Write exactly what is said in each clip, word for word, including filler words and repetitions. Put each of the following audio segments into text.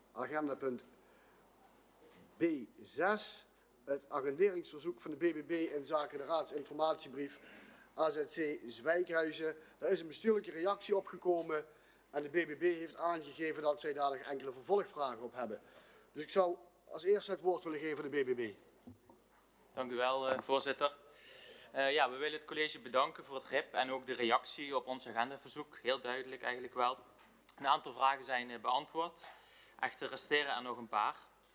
agendapunt B zes, het agenderingsverzoek van de B B B in zaken de raadsinformatiebrief A Z C Zwijkhuizen. Daar is een bestuurlijke reactie op gekomen en de B B B heeft aangegeven dat zij daar nog enkele vervolgvragen op hebben. Dus ik zou als eerste het woord willen geven aan de B B B. Dank u wel, uh, voorzitter. Uh, ja, we willen het college bedanken voor het R I P en ook de reactie op ons agendaverzoek. Heel duidelijk eigenlijk wel. Een aantal vragen zijn uh, beantwoord. Echter resteren er nog een paar.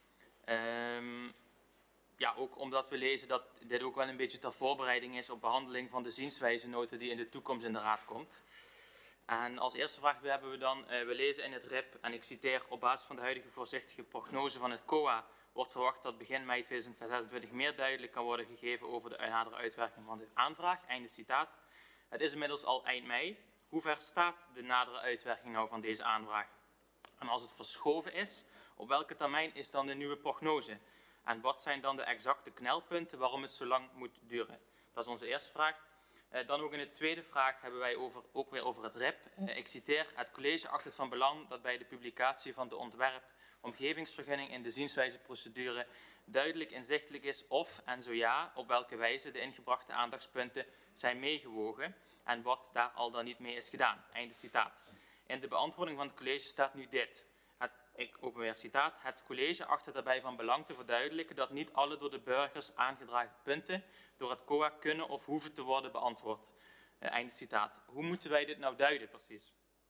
Um, ja, ook omdat we lezen dat dit ook wel een beetje ter voorbereiding is op behandeling van de zienswijzenota die in de toekomst in de raad komt. En als eerste vraag hebben we dan, uh, we lezen in het R I P, en ik citeer, op basis van de huidige voorzichtige prognose van het C O A wordt verwacht dat begin mei tweeduizend zesentwintig meer duidelijk kan worden gegeven over de nadere uitwerking van de aanvraag. Einde citaat. Het is inmiddels al eind mei. Hoe ver staat de nadere uitwerking nou van deze aanvraag? En als het verschoven is, op welke termijn is dan de nieuwe prognose? En wat zijn dan de exacte knelpunten waarom het zo lang moet duren? Dat is onze eerste vraag. Uh, dan ook in de tweede vraag hebben wij over, ook weer over het R I P. Uh, ik citeer, het college acht het van belang dat bij de publicatie van de ontwerp omgevingsvergunning in de zienswijzeprocedure duidelijk inzichtelijk is of, en zo ja, op welke wijze de ingebrachte aandachtspunten zijn meegewogen en wat daar al dan niet mee is gedaan. Einde citaat. In de beantwoording van het college staat nu dit. Het, ik ook weer citaat. Het college acht het daarbij van belang te verduidelijken dat niet alle door de burgers aangedragen punten door het C O A kunnen of hoeven te worden beantwoord. Uh, einde citaat. Hoe moeten wij dit nou duiden precies?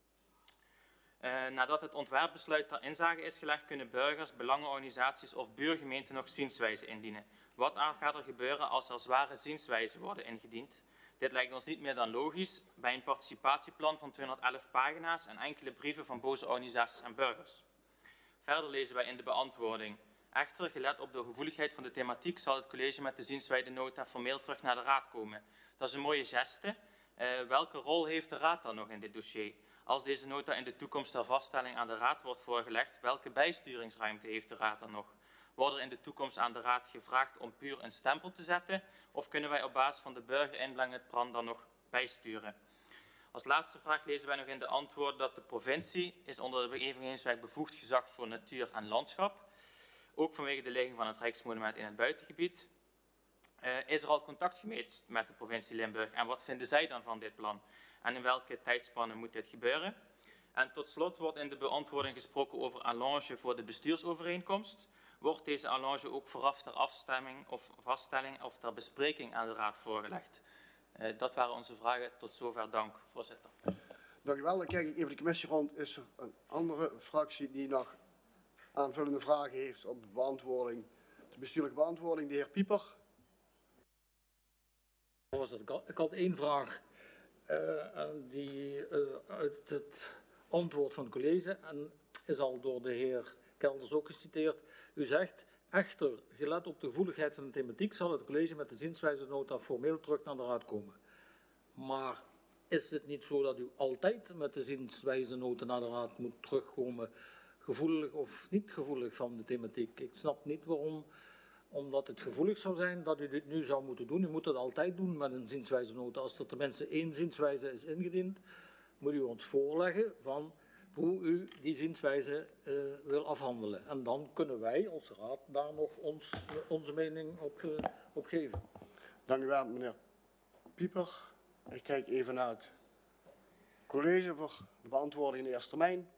Uh, nadat het ontwerpbesluit ter inzage is gelegd, kunnen burgers, belangenorganisaties of buurgemeenten nog zienswijzen indienen. Wat gaat er gebeuren als er zware zienswijzen worden ingediend? Dit lijkt ons niet meer dan logisch bij een participatieplan van tweehonderdelf pagina's en enkele brieven van boze organisaties en burgers. Verder lezen wij in de beantwoording. Echter, gelet op de gevoeligheid van de thematiek, zal het college met de zienswijzenota formeel terug naar de raad komen. Dat is een mooie geste. Uh, welke rol heeft de raad dan nog in dit dossier? Als deze nota in de toekomst ter vaststelling aan de raad wordt voorgelegd, welke bijsturingsruimte heeft de raad dan nog? Wordt er in de toekomst aan de raad gevraagd om puur een stempel te zetten? Of kunnen wij op basis van de burgerinbreng het plan dan nog bijsturen? Als laatste vraag lezen wij nog in de antwoord dat de provincie is onder de Begevingswet bevoegd gezag voor natuur en landschap. Ook vanwege de ligging van het Rijksmonument in het buitengebied. Uh, is er al contact geweest met de provincie Limburg en wat vinden zij dan van dit plan? En in welke tijdspannen moet dit gebeuren? En tot slot wordt in de beantwoording gesproken over allonge voor de bestuursovereenkomst. Wordt deze allonge ook vooraf ter afstemming of vaststelling of ter bespreking aan de raad voorgelegd? Uh, dat waren onze vragen. Tot zover. Dank, voorzitter. Dank u wel. Dan kijk ik even de commissie rond. Is er een andere fractie die nog aanvullende vragen heeft op de beantwoording, de bestuurlijke beantwoording? De heer Pieper. Voorzitter, ik had één vraag uh, die uh, uit het antwoord van het college en is al door de heer Kelders ook geciteerd. U zegt, echter, gelet op de gevoeligheid van de thematiek, zal het college met de zienswijzenota formeel terug naar de raad komen. Maar is het niet zo dat u altijd met de zienswijzenota naar de raad moet terugkomen, gevoelig of niet gevoelig van de thematiek? Ik snap niet waarom, omdat het gevoelig zou zijn dat u dit nu zou moeten doen. U moet het altijd doen met een zienswijzenota. Als er tenminste één zienswijze is ingediend, moet u ons voorleggen van hoe u die zienswijze uh, wil afhandelen. En dan kunnen wij als raad daar nog ons, onze mening op, uh, op geven. Dank u wel, meneer Pieper. Ik kijk even naar het college voor de beantwoording in de eerste termijn.